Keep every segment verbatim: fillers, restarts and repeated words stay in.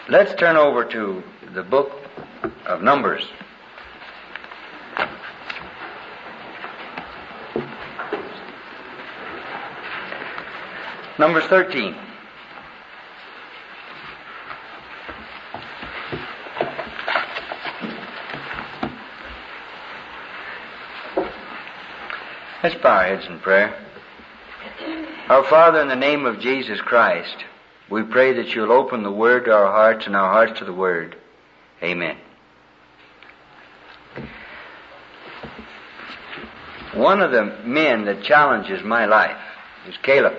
Let's turn over to the book of Numbers. Numbers thirteen. Let's bow our heads in prayer. Our Father, in the name of Jesus Christ, we pray that you'll open the Word to our hearts and our hearts to the Word. Amen. One of the men that challenges my life is Caleb.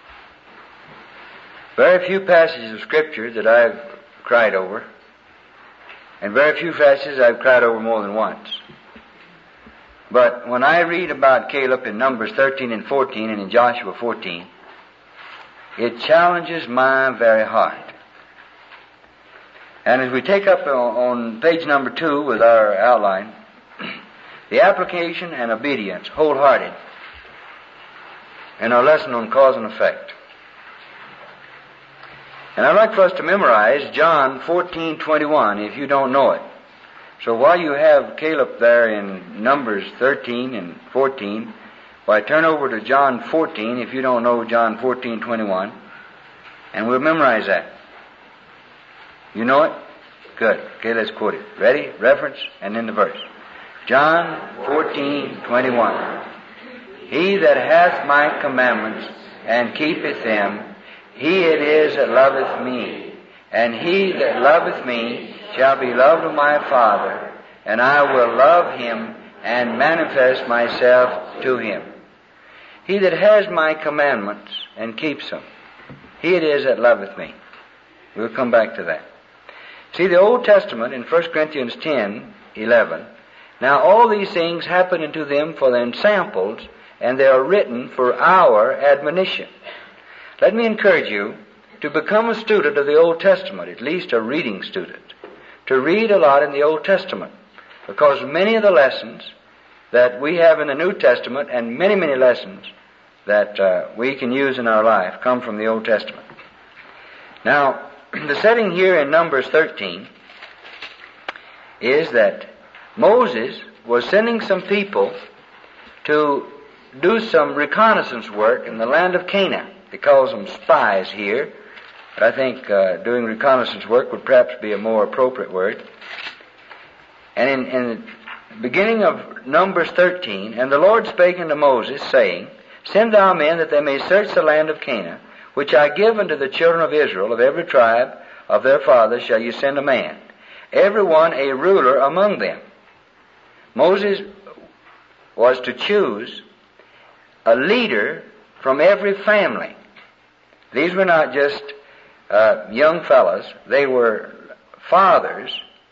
Very few passages of Scripture that I've cried over, and very few passages I've cried over more than once. But when I read about Caleb in Numbers thirteen and fourteen and in Joshua fourteen, it challenges my very heart. And as we take up on page number two with our outline, the application and obedience, wholehearted, and our lesson on cause and effect. And I'd like for us to memorize John fourteen twenty-one if you don't know it. So while you have Caleb there in Numbers thirteen and fourteen, why turn over to John fourteen if you don't know John fourteen twenty-one, and we'll memorize that. You know it? Good. Okay, let's quote it. Ready? Reference, and then the verse. John fourteen twenty-one. He that hath my commandments and keepeth them, he it is that loveth me. And he that loveth me shall be loved of my Father, and I will love him and manifest myself to him. He that has my commandments and keeps them, he it is that loveth me. We'll come back to that. See, the Old Testament in First Corinthians ten eleven, now all these things happen unto them for their samples, and they are written for our admonition. Let me encourage you to become a student of the Old Testament, at least a reading student, to read a lot in the Old Testament, because many of the lessons that we have in the New Testament and many, many lessons that uh, we can use in our life come from the Old Testament. Now, the setting here in Numbers thirteen is that Moses was sending some people to do some reconnaissance work in the land of Canaan. He calls them spies here, but I think uh, doing reconnaissance work would perhaps be a more appropriate word. And in, in the beginning of Numbers thirteen, and the Lord spake unto Moses, saying, Send thou men that they may search the land of Canaan, which I give unto the children of Israel. Of every tribe of their fathers shall you send a man, every one a ruler among them. Moses was to choose a leader from every family. These were not just uh, young fellows. They were fathers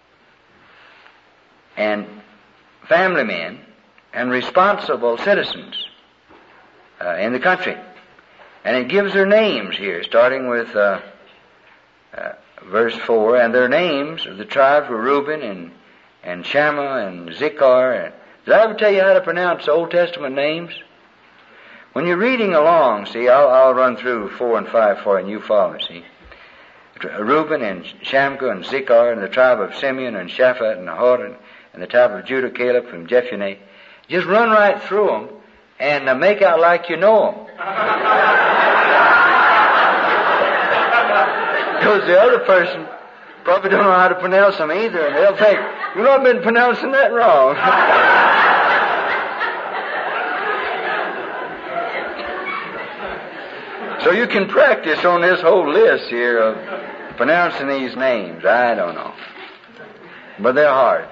and family men and responsible citizens uh, in the country. And it gives their names here, starting with uh, uh, verse four. And their names of the tribes were Reuben and, and Shammah and Zichar. Did I ever tell you how to pronounce Old Testament names? When you're reading along, see, I'll, I'll run through four and five for you, and you follow me, see. Reuben and Shamka and Zichar, and the tribe of Simeon and Shaphat and Nahor, and, and the tribe of Judah, Caleb from Jephunneh. Just run right through them and uh, make out like you know them. Because the other person probably don't know how to pronounce them either, and they'll think, you know, I've been pronouncing that wrong. So you can practice on this whole list here of pronouncing these names. I don't know. But they're hard.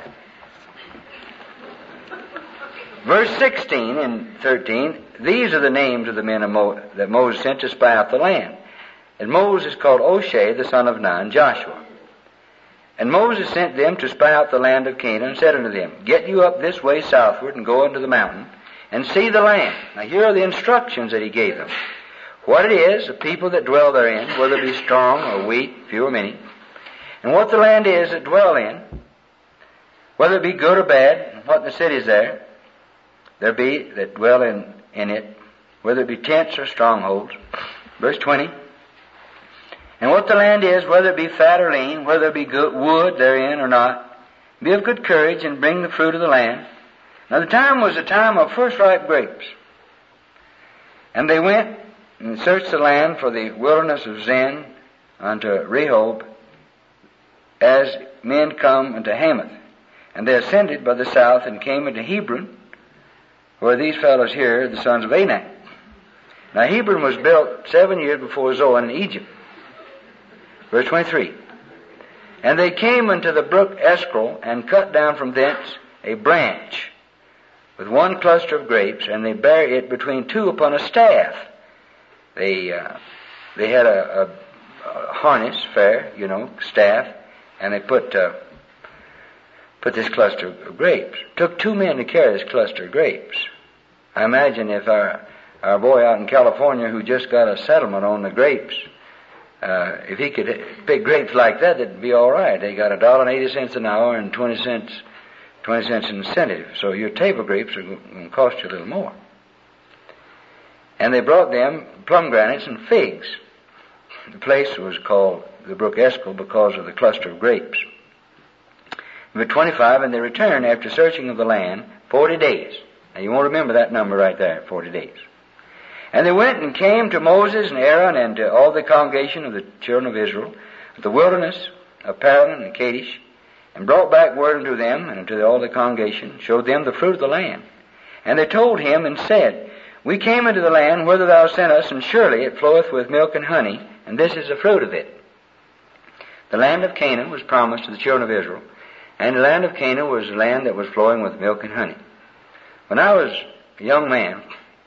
Verse sixteen and thirteen, these are the names of the men of Mo- that Moses sent to spy out the land. And Moses called Oshai, the son of Nun, Joshua. And Moses sent them to spy out the land of Canaan, and said unto them, Get you up this way southward, and go unto the mountain, and see the land. Now here are the instructions that he gave them. What it is, the people that dwell therein, whether it be strong or weak, few or many, and what the land is that dwell in, whether it be good or bad, and what the cities there, there be that dwell in, in it, whether it be tents or strongholds. Verse twenty, And what the land is, whether it be fat or lean, whether it be good wood therein or not, be of good courage and bring the fruit of the land. Now the time was a time of first ripe grapes. And they went and searched the land for the wilderness of Zin unto Rehob, as men come unto Hamath. And they ascended by the south and came into Hebron, where these fellows here, the sons of Anak. Now Hebron was built seven years before Zoan in Egypt. Verse twenty-three. And they came unto the brook Escol, and cut down from thence a branch with one cluster of grapes, and they bare it between two upon a staff. They uh, they had a, a, a harness, fair, you know, staff, and they put uh, put this cluster of grapes. It took two men to carry this cluster of grapes. I imagine if our our boy out in California who just got a settlement on the grapes, uh, if he could pick grapes like that, it'd be all right. They got a dollar and eighty cents an hour and twenty cents twenty cents incentive. So your table grapes are going to cost you a little more. And they brought them pomegranates and figs. The place was called the brook Escol because of the cluster of grapes. Number twenty-five, and they returned after searching of the land forty days. Now you won't remember that number right there, forty days. And they went and came to Moses and Aaron and to all the congregation of the children of Israel, at the wilderness of Paran and Kadesh, and brought back word unto them and unto all the congregation, showed them the fruit of the land. And they told him and said, We came into the land whither thou sent us, and surely it floweth with milk and honey, and this is the fruit of it. The land of Canaan was promised to the children of Israel, and the land of Canaan was the land that was flowing with milk and honey. When I was a young man,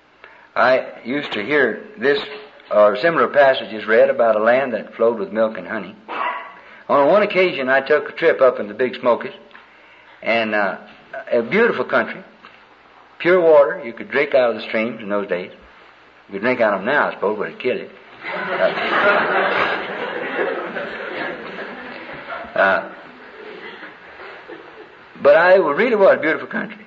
I used to hear this or similar passages read about a land that flowed with milk and honey. On one occasion, I took a trip up in the Big Smokies, and uh, a beautiful country, pure water. You could drink out of the streams in those days. You could drink out of them now, I suppose, but it'd kill you. Uh, uh, but I really was a beautiful country.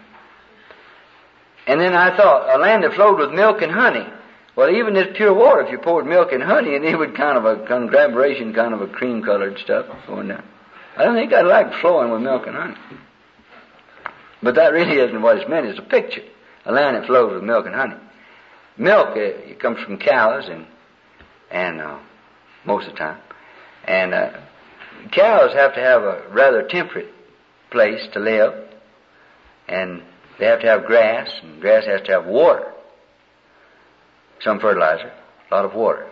And then I thought, a land that flowed with milk and honey. Well, even this pure water, if you poured milk and honey, and it would kind of a conglomeration, kind of a cream-colored stuff going down. I don't think I'd like flowing with milk and honey. But that really isn't what it's meant. It's a picture. A land that flows with milk and honey. Milk, uh, it comes from cows, and and uh, most of the time. And uh, cows have to have a rather temperate place to live, and they have to have grass, and grass has to have water. Some fertilizer, a lot of water.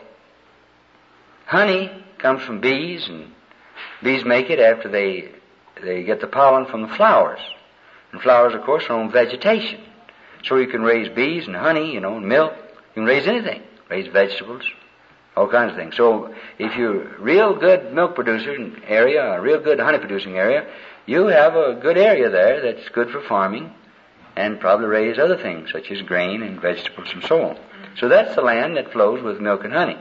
Honey comes from bees, and bees make it after they they get the pollen from the flowers. And flowers, of course, are on vegetation. So you can raise bees and honey, you know, and milk. You can raise anything. Raise vegetables, all kinds of things. So if you're a real good milk producing area, a real good honey producing area, you have a good area there that's good for farming, and probably raise other things such as grain and vegetables and so on. So that's the land that flows with milk and honey.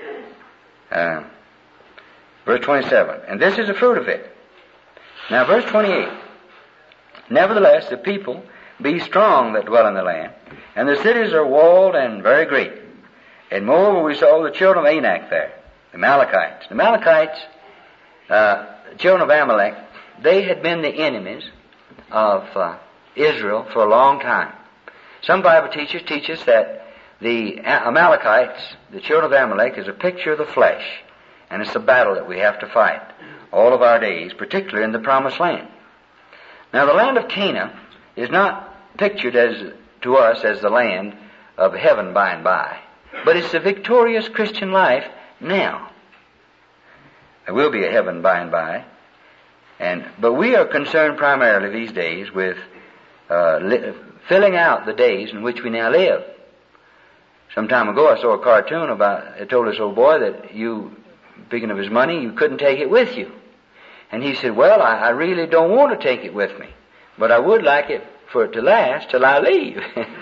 Uh, verse twenty-seven, and this is the fruit of it. Now verse twenty-eight, nevertheless the people be strong that dwell in the land, and the cities are walled and very great. And moreover we saw the children of Anak there, the Amalekites. The Amalekites, uh, the children of Amalek, they had been the enemies of uh, Israel for a long time. Some Bible teachers teach us that the Amalekites, the children of Amalek, is a picture of the flesh, and it's the battle that we have to fight all of our days, particularly in the Promised Land. Now the land of Canaan is not pictured as to us as the land of heaven by and by, but it's the victorious Christian life now. There will be a heaven by and by, and but we are concerned primarily these days with uh, li- filling out the days in which we now live. Some time ago I saw a cartoon about, it told this old boy that you, speaking of his money, you couldn't take it with you. And he said, well, I, I really don't want to take it with me, but I would like it for it to last till I leave.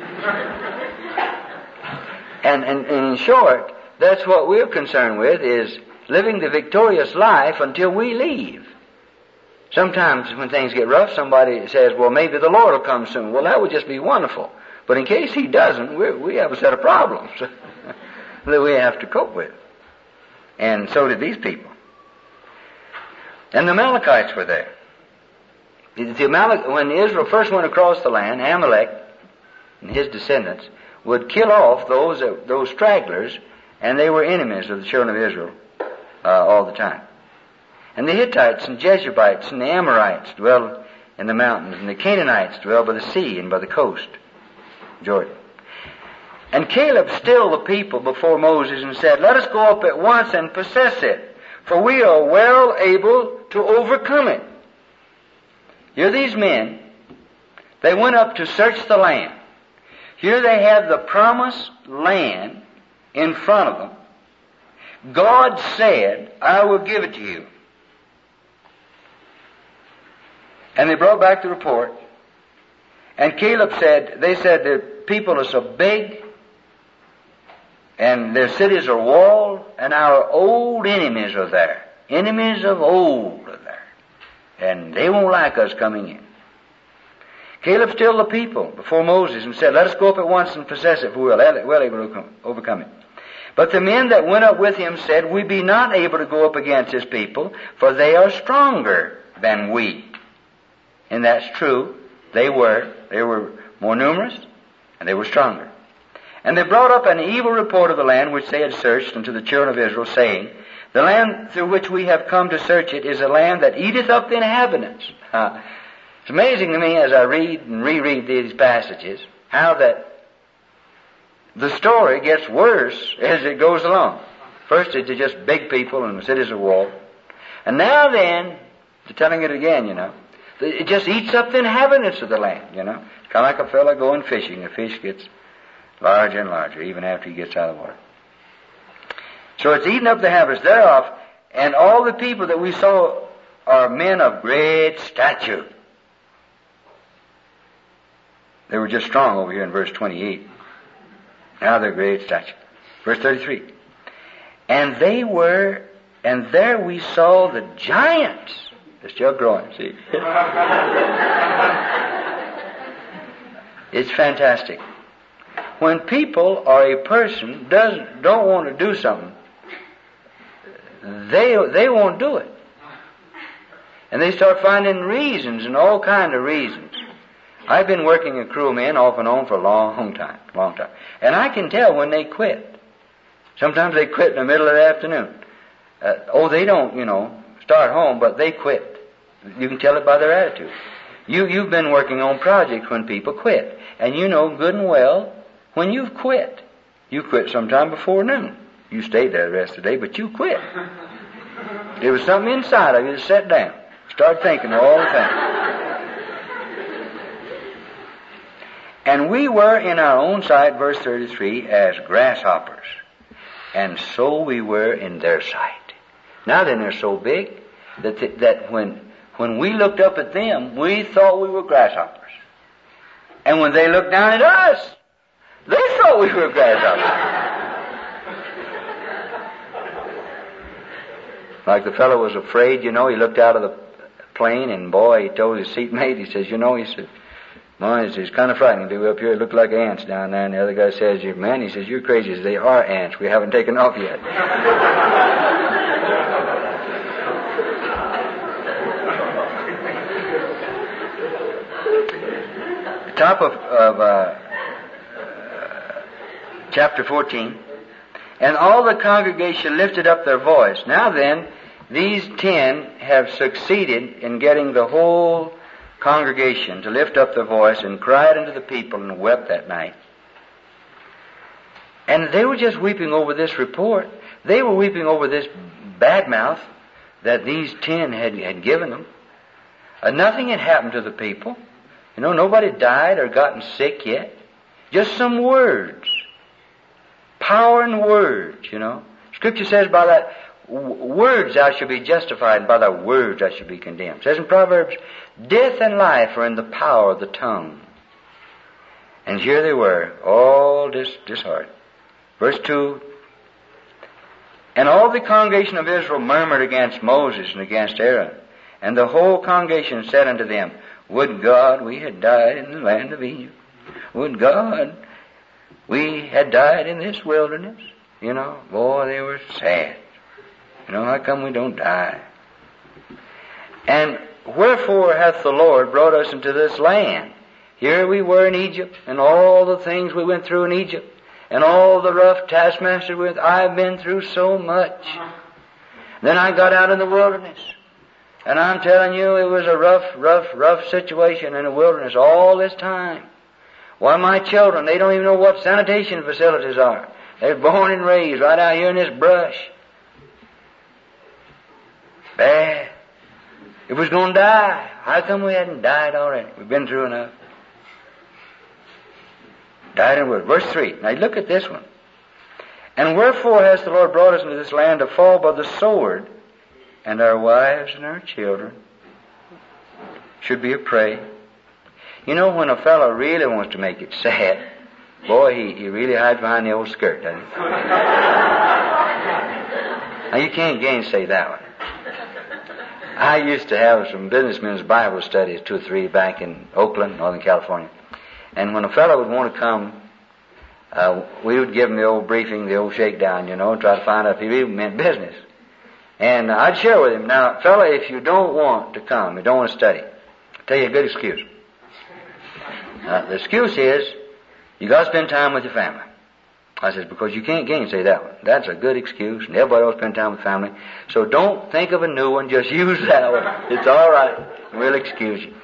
and, and, and in short, that's what we're concerned with, is living the victorious life until we leave. Sometimes when things get rough, somebody says, well, maybe the Lord will come soon. Well, that would just be wonderful. But in case He doesn't, we're, we have a set of problems that we have to cope with. And so did these people. And the Amalekites were there. The Amalek, when Israel first went across the land, Amalek and his descendants would kill off those uh, those stragglers, and they were enemies of the children of Israel uh, all the time. And the Hittites and Jebusites and the Amorites dwelled in the mountains, and the Canaanites dwelled by the sea and by the coast, Jordan. And Caleb stilled the people before Moses and said, "Let us go up at once and possess it, for we are well able to overcome it." Here these men, they went up to search the land. Here they have the promised land in front of them. God said, "I will give it to you." And they brought back the report. And Caleb said, they said, "The people are so big, and their cities are walled, and our old enemies are there. Enemies of old are there. And they won't like us coming in." Caleb stilled the people before Moses and said, "Let us go up at once and possess it, for we are well able to overcome it." But the men that went up with him said, "We be not able to go up against this people, for they are stronger than we." And that's true. They were. They were more numerous, and they were stronger. And they brought up an evil report of the land which they had searched unto the children of Israel, saying, "The land through which we have come to search it is a land that eateth up the inhabitants." Uh, it's amazing to me as I read and reread these passages, how that the story gets worse as it goes along. First it's just big people and the cities are walled. And now then, they're telling it again, you know. It just eats up the inhabitants of the land, you know. It's kind of like a fellow going fishing. The fish gets larger and larger, even after he gets out of the water. So it's eating up the inhabitants thereof, and all the people that we saw are men of great stature. They were just strong over here in verse twenty-eight. Now they're great stature. Verse thirty-three. And they were, and there we saw the giants. They're still growing, see. It's fantastic. When people or a person doesn't don't want to do something, they they won't do it. And they start finding reasons and all kind of reasons. I've been working a crew of men off and on for a long time, long time. And I can tell when they quit. Sometimes they quit in the middle of the afternoon. Uh, oh, they don't, you know, start home, but they quit. You can tell it by their attitude. You, you've been working on projects when people quit. And you know good and well when you've quit. You quit sometime before noon. You stayed there the rest of the day, but you quit. There was something inside of you that sat down. Start thinking all the time. And we were in our own sight, verse thirty-three, as grasshoppers. And so we were in their sight. Now then, they're so big that th- that when when we looked up at them, we thought we were grasshoppers. And when they looked down at us, they thought we were grasshoppers. Like the fellow was afraid, you know, he looked out of the plane, and boy, he told his seatmate, he says, you know, he said, boy, it's kind of frightening to be up here. It looked like ants down there. And the other guy says, man, he says, you're crazy. He says, they are ants. We haven't taken off yet. The top of, of uh, uh, chapter fourteen. And all the congregation lifted up their voice. Now then, these ten have succeeded in getting the whole congregation to lift up their voice and cried unto the people and wept that night. And they were just weeping over this report. They were weeping over this bad mouth that these ten had, had given them. Uh, nothing had happened to the people. You know, nobody died or gotten sick yet. Just some words. Power in words, you know. Scripture says by that w- words thou shalt be justified, and by thy words thou shalt be condemned. It says in Proverbs, death and life are in the power of the tongue. And here they were, all dis- disheartened. Verse two, and all the congregation of Israel murmured against Moses and against Aaron. And the whole congregation said unto them, would God we had died in the land of Egypt. Would God we had died in this wilderness. You know, boy, they were sad. You know, how come we don't die? And wherefore hath the Lord brought us into this land? Here we were in Egypt, and all the things we went through in Egypt, and all the rough taskmasters with, I've been through so much. Then I got out in the wilderness. And I'm telling you, it was a rough, rough, rough situation in the wilderness all this time. Why, my children, they don't even know what sanitation facilities are. They're born and raised right out here in this brush. Bad. It was going to die. How come we hadn't died already? We've been through enough. Died in wilderness. Verse three. Now look at this one. And wherefore has the Lord brought us into this land to fall by the sword, and our wives and our children should be a prey? You know, when a fellow really wants to make it sad, boy, he, he really hides behind the old skirt, doesn't he? Now, you can't gainsay that one. I used to have some businessmen's Bible studies, two or three, back in Oakland, Northern California. And when a fellow would want to come, uh, we would give him the old briefing, the old shakedown, you know, and try to find out if he really meant business. And I'd share with him, now, fella, if you don't want to come, you don't want to study, I'll tell you a good excuse. Uh, the excuse is, you got to spend time with your family. I says, because you can't gainsay that one. That's a good excuse, and everybody else spend time with family. So don't think of a new one, just use that one. It's all right. We'll excuse you.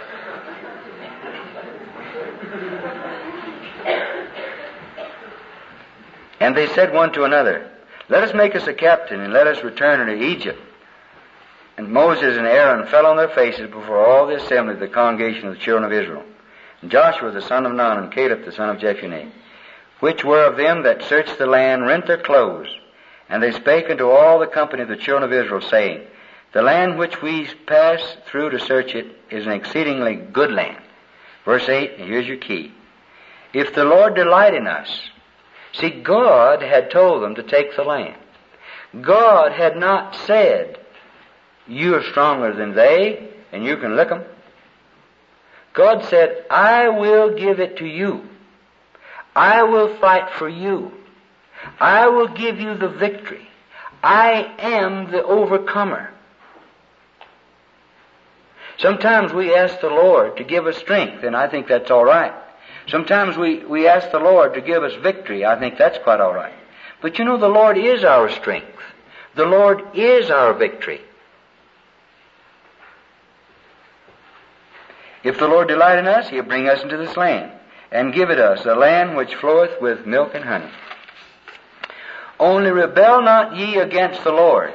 And they said one to another, let us make us a captain, and let us return into Egypt. And Moses and Aaron fell on their faces before all the assembly of the congregation of the children of Israel. And Joshua the son of Nun, and Caleb the son of Jephunneh, which were of them that searched the land, rent their clothes. And they spake unto all the company of the children of Israel, saying, the land which we pass through to search it is an exceedingly good land. Verse eight, and here's your key. If the Lord delight in us. See, God had told them to take the land. God had not said, you are stronger than they, and you can lick them. God said, I will give it to you. I will fight for you. I will give you the victory. I am the overcomer. Sometimes we ask the Lord to give us strength, and I think that's all right. Sometimes we, we ask the Lord to give us victory. I think that's quite all right. But you know, the Lord is our strength. The Lord is our victory. If the Lord delight in us, He'll bring us into this land, and give it us, a land which floweth with milk and honey. Only rebel not ye against the Lord,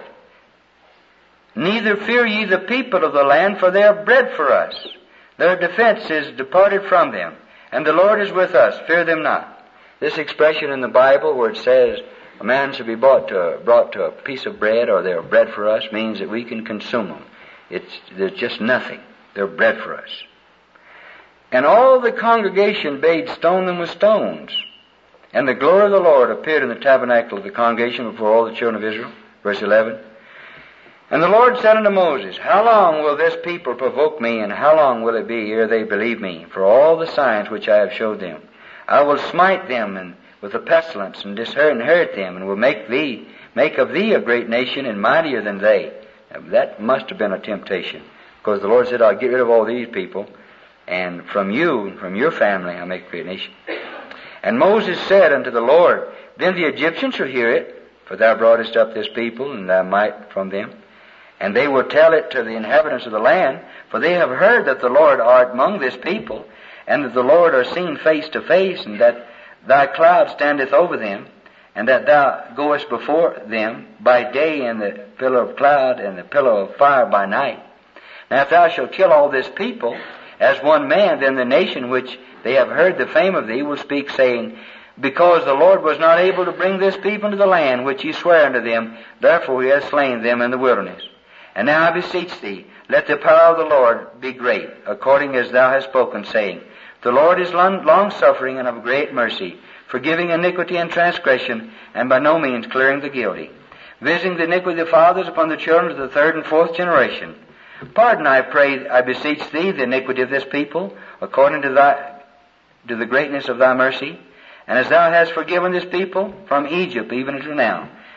neither fear ye the people of the land, for they are bread for us. Their defense is departed from them, and the Lord is with us, fear them not. This expression in the Bible where it says a man should be brought to, brought to a piece of bread, or they're bread for us, means that we can consume them. It's, there's just nothing. They're bread for us. And all the congregation bade stone them with stones. And the glory of the Lord appeared in the tabernacle of the congregation before all the children of Israel. Verse eleven. And the Lord said unto Moses, how long will this people provoke me, and how long will it be ere they believe me, for all the signs which I have showed them? I will smite them and with a pestilence, and disinherit them, and will make thee, make of thee a great nation, and mightier than they. Now, that must have been a temptation, because the Lord said, I'll get rid of all these people, and from you, and from your family, I'll make a great nation. And Moses said unto the Lord, then the Egyptians shall hear it, for thou broughtest up this people, and thy might from them. And they will tell it to the inhabitants of the land, for they have heard that the Lord art among this people, and that the Lord are seen face to face, and that thy cloud standeth over them, and that thou goest before them by day in the pillar of cloud and the pillar of fire by night. Now if thou shalt kill all this people as one man, then the nation which they have heard the fame of thee will speak, saying, because the Lord was not able to bring this people into the land which he sware unto them, therefore he hath slain them in the wilderness. And now I beseech thee, let the power of the Lord be great, according as thou hast spoken, saying, the Lord is long-suffering and of great mercy, forgiving iniquity and transgression, and by no means clearing the guilty, visiting the iniquity of the fathers upon the children of the third and fourth generation. Pardon, I pray, I beseech thee, the iniquity of this people, according to thy, to the greatness of thy mercy, and as thou hast forgiven this people from Egypt even unto now,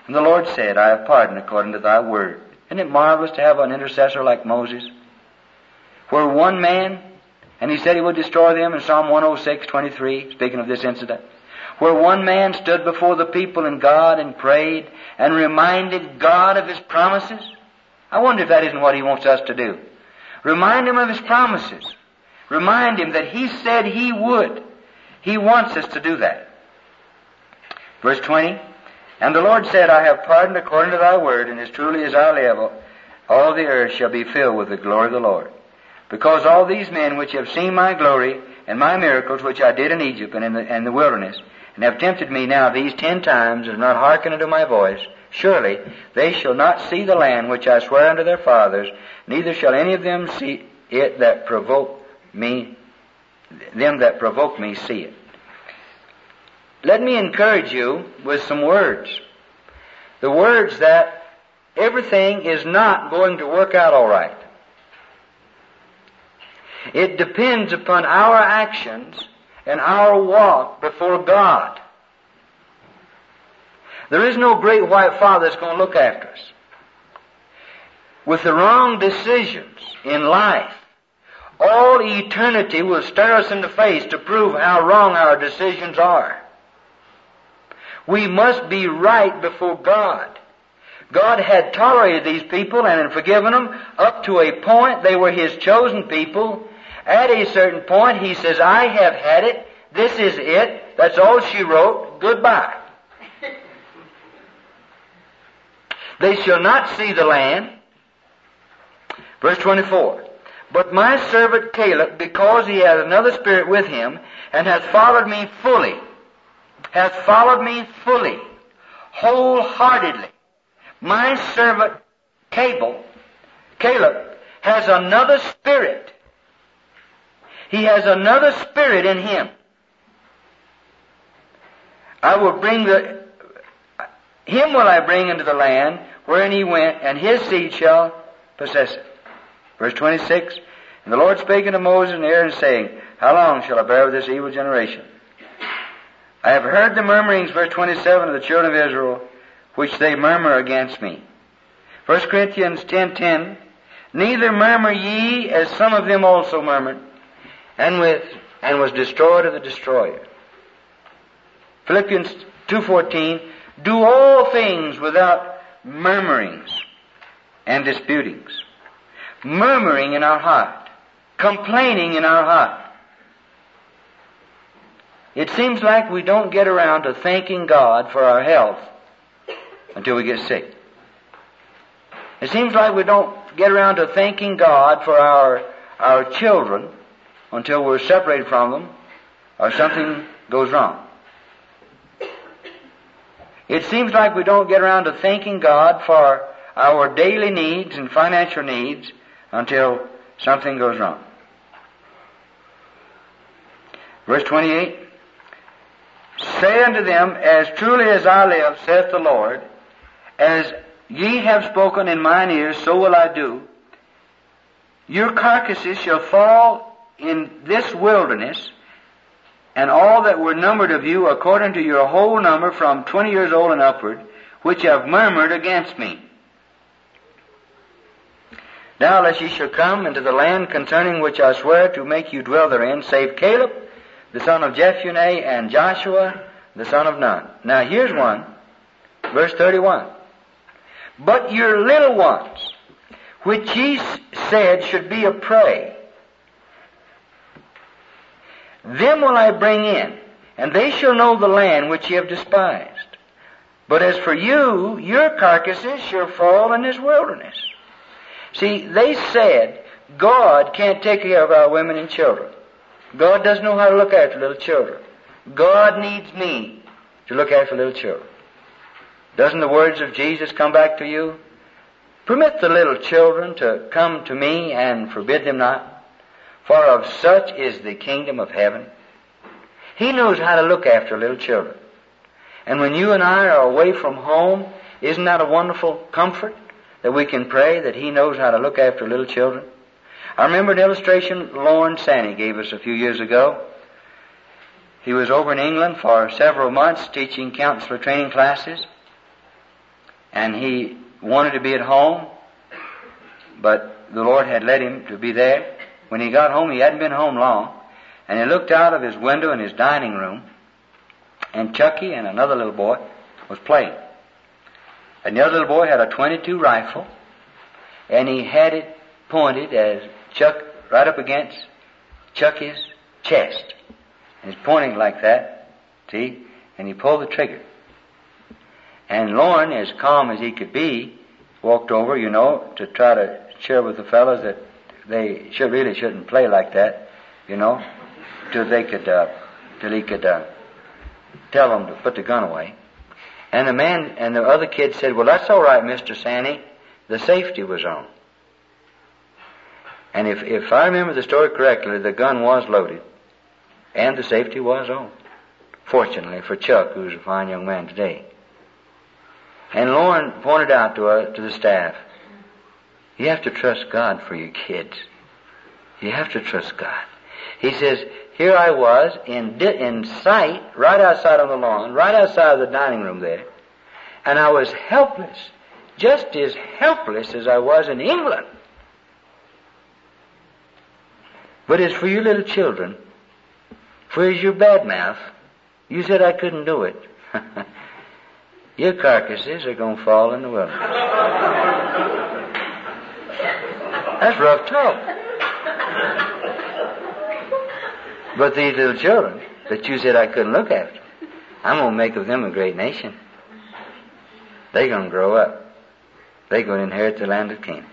And the Lord said, I have pardoned according to thy word. Isn't it marvelous to have an intercessor like Moses? Where one man, and he said he would destroy them in Psalm one oh six, twenty-three, speaking of this incident, where one man stood before the people and God and prayed and reminded God of His promises. I wonder if that isn't what He wants us to do. Remind Him of His promises. Remind Him that He said He would. He wants us to do that. Verse twenty, and the Lord said, I have pardoned according to thy word, and as truly as I live, all the earth shall be filled with the glory of the Lord. Because all these men which have seen my glory and my miracles which I did in Egypt and in the, and the wilderness, and have tempted me now these ten times, and have not hearkened unto my voice, surely they shall not see the land which I swear unto their fathers, neither shall any of them see it that provoke me, them that provoke me see it. Let me encourage you with some words. The words that everything is not going to work out all right. It depends upon our actions and our walk before God. There is no great white father that's going to look after us. With the wrong decisions in life, all eternity will stare us in the face to prove how wrong our decisions are. We must be right before God. God had tolerated these people and had forgiven them up to a point. They were His chosen people. At a certain point, He says, I have had it. This is it. That's all she wrote. Goodbye. They shall not see the land. Verse twenty-four. But my servant Caleb, because he has another spirit with him, and hath followed me fully, hath followed me fully, wholeheartedly. My servant Caleb, Caleb has another spirit. He has another spirit in him. I will bring the, him will I bring into the land wherein he went, and his seed shall possess it. Verse twenty-six, and the Lord spake unto Moses and Aaron, saying, how long shall I bear with this evil generation? I have heard the murmurings, verse twenty-seven, of the children of Israel, which they murmur against me. First Corinthians ten ten, neither murmur ye, as some of them also murmured, and with and was destroyed of the destroyer. Philippians two fourteen, do all things without murmurings and disputings. Murmuring in our heart, complaining in our heart. It seems like we don't get around to thanking God for our health until we get sick. It seems like we don't get around to thanking God for our our children until we're separated from them or something goes wrong. It seems like we don't get around to thanking God for our daily needs and financial needs until something goes wrong. Verse twenty-eight, say unto them, as truly as I live, saith the Lord, as ye have spoken in mine ears, so will I do. Your carcasses shall fall in this wilderness, and all that were numbered of you, according to your whole number, from twenty years old and upward, which have murmured against me. Now lest ye shall come into the land concerning which I swear to make you dwell therein, save Caleb, the son of Jephunneh, and Joshua, the son of Nun. Now here's one, verse thirty-one. But your little ones, which ye said should be a prey, them will I bring in, and they shall know the land which ye have despised. But as for you, your carcasses shall fall in this wilderness. See, they said, God can't take care of our women and children. God doesn't know how to look after little children. God needs me to look after little children. Doesn't the words of Jesus come back to you? Permit the little children to come to me and forbid them not, for of such is the kingdom of heaven. He knows how to look after little children. And when you and I are away from home, isn't that a wonderful comfort that we can pray that He knows how to look after little children? I remember an illustration Lorne Sanney gave us a few years ago. He was over in England for several months teaching counselor training classes. and he wanted to be at home, but the Lord had led him to be there. When he got home, he hadn't been home long, and he looked out of his window in his dining room, and Chucky and another little boy was playing. And the other little boy had a twenty-two rifle, and he had it pointed as Chuck right up against Chucky's chest. And he's pointing like that, see? And he pulled the trigger. And Lorne, as calm as he could be, walked over, you know, to try to share with the fellows that they should, really shouldn't play like that, you know, till they could, uh, till he could uh, tell them to put the gun away. And the man and the other kid said, "Well, that's all right, Mister Sandy. The safety was on." And if if I remember the story correctly, the gun was loaded, and the safety was on. Fortunately for Chuck, who's a fine young man today. And Lorne pointed out to us, to the staff, you have to trust God for your kids. You have to trust God. He says, here I was in di- in sight, right outside on the lawn, right outside of the dining room there, and I was helpless, just as helpless as I was in England. But as for you little children, for as your bad mouth, you said I couldn't do it. Your carcasses are going to fall in the wilderness. That's rough talk. But these little children that you said I couldn't look after, I'm going to make of them a great nation. They're going to grow up. They're going to inherit the land of Canaan.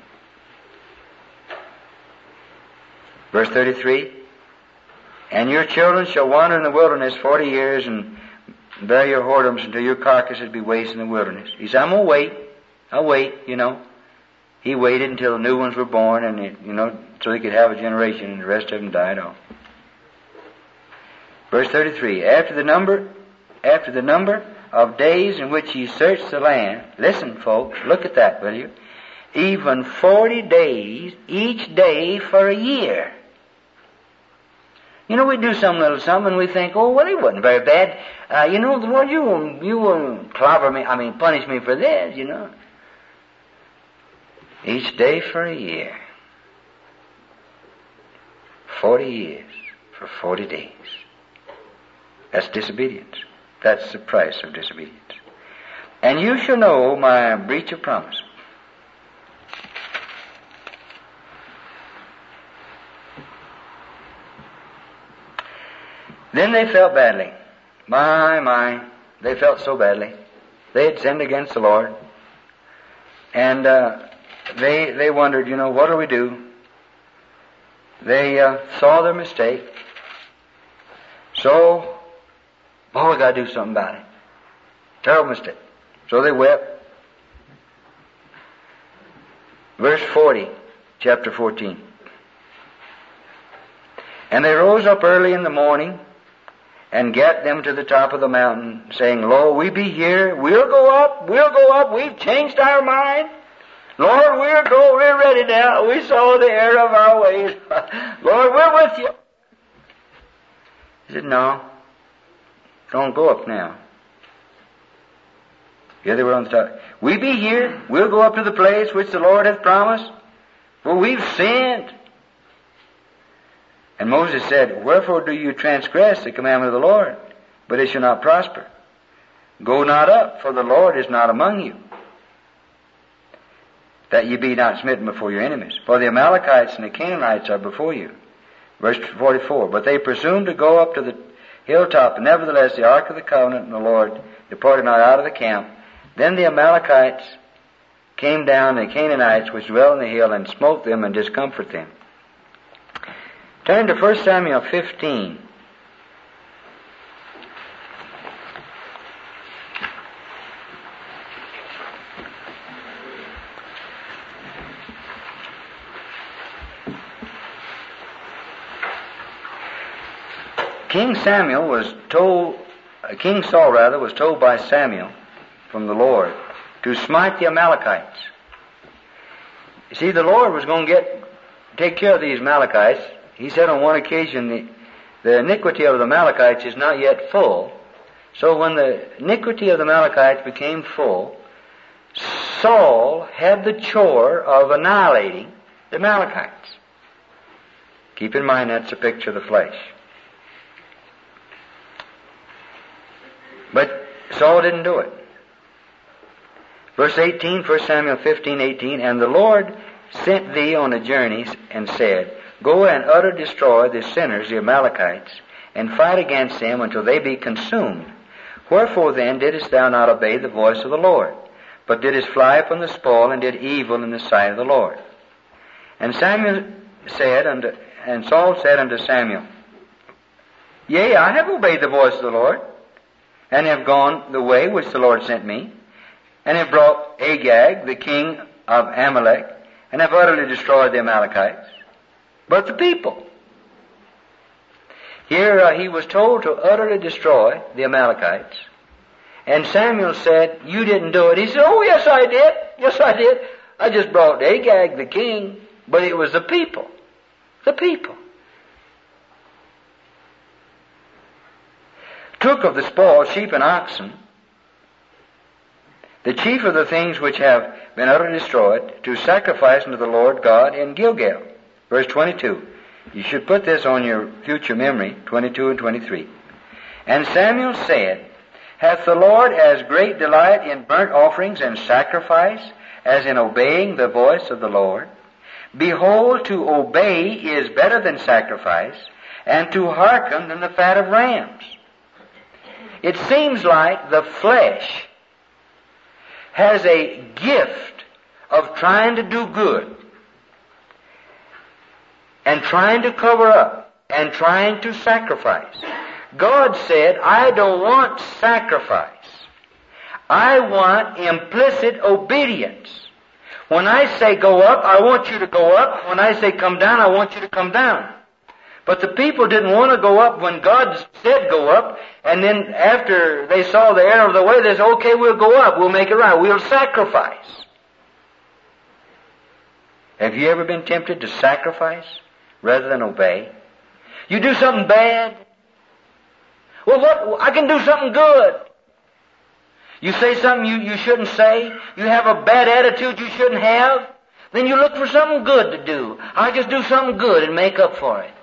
Verse thirty-three, and your children shall wander in the wilderness forty years and bear your whoredoms until your carcasses be waste in the wilderness. He said, I'm going to wait. I'll wait, you know. He waited until the new ones were born, and it, you know, so he could have a generation, and the rest of them died off. Verse thirty-three, after the number, after the number of days in which ye searched the land, listen folks, look at that, will you? Even forty days, each day for a year. You know, we do some little something and we think, oh, well, it wasn't very bad. Uh, you know, the Lord, you won't, you won't clobber me, I mean, punish me for this, you know. Each day for a year. Forty years for forty days. That's disobedience. That's the price of disobedience. And you shall know my breach of promise. Then they felt badly. My, my, they felt so badly. They had sinned against the Lord. And uh, they they wondered, you know, what do we do? They uh, saw their mistake. So, oh, we got to do something about it. Terrible mistake. So they wept. Verse forty, chapter fourteen. And they rose up early in the morning and get them to the top of the mountain, saying, Lo, we be here. We'll go up. We'll go up. We've changed our mind. Lord, we're go. We're ready now. We saw the error of our ways. Lord, we're with you. He said, no, don't go up now. Here they were on the top. We be here. We'll go up to the place which the Lord hath promised. For we've sinned. And Moses said, Wherefore do you transgress the commandment of the Lord? But it shall not prosper. Go not up, for the Lord is not among you, that ye be not smitten before your enemies. For the Amalekites and the Canaanites are before you. Verse forty-four, But they presumed to go up to the hilltop, and nevertheless the ark of the covenant and the Lord departed not out of the camp. Then the Amalekites came down, the Canaanites which dwell in the hill, and smote them and discomfort them. Turn to First Samuel fifteen. King Samuel was told, uh, King Saul rather, was told by Samuel from the Lord to smite the Amalekites. You see, the Lord was going to get take care of these Amalekites. He said on one occasion, the, the iniquity of the Amalekites is not yet full. So when the iniquity of the Amalekites became full, Saul had the chore of annihilating the Amalekites. Keep in mind that's a picture of the flesh. But Saul didn't do it. Verse eighteen, First Samuel fifteen, eighteen, and the Lord sent thee on a journey and said, Go and utter destroy the sinners, the Amalekites, and fight against them until they be consumed. Wherefore then didst thou not obey the voice of the Lord, but didst fly from the spoil, and did evil in the sight of the Lord? And Samuel said unto, and Saul said unto Samuel, Yea, I have obeyed the voice of the Lord, and have gone the way which the Lord sent me, and have brought Agag, the king of Amalek, and have utterly destroyed the Amalekites. But the people. Here uh, he was told to utterly destroy the Amalekites. And Samuel said, You didn't do it. He said, Oh, yes, I did. Yes, I did. I just brought Agag, the king. But it was the people. The people. Took of the spoil sheep and oxen, the chief of the things which have been utterly destroyed, to sacrifice unto the Lord God in Gilgal. Verse twenty-two. You should put this on your future memory, twenty-two and twenty-three. And Samuel said, Hath the Lord as great delight in burnt offerings and sacrifice as in obeying the voice of the Lord? Behold, to obey is better than sacrifice, and to hearken than the fat of rams. It seems like the flesh has a gift of trying to do good, and trying to cover up, and trying to sacrifice. God said, I don't want sacrifice. I want implicit obedience. When I say go up, I want you to go up. When I say come down, I want you to come down. But the people didn't want to go up when God said go up, and then after they saw the error of the way, they said, okay, we'll go up, we'll make it right, we'll sacrifice. Have you ever been tempted to sacrifice rather than obey? You do something bad. Well, what? I can do something good. You say something you, you shouldn't say. You have a bad attitude you shouldn't have. Then you look for something good to do. I'll just do something good and make up for it.